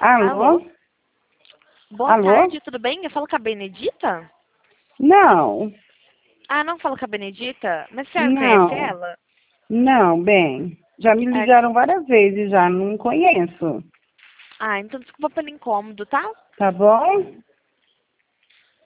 Alô? Boa Alô? tarde, tudo bem? Eu falo com a Benedita? Não, Ah, não falo com a Benedita? Mas a senhora conhece não, ela? não, bem. Já me É, ligaram várias vezes, já não conheço. Ah, então desculpa pelo incômodo, tá? Tá bom?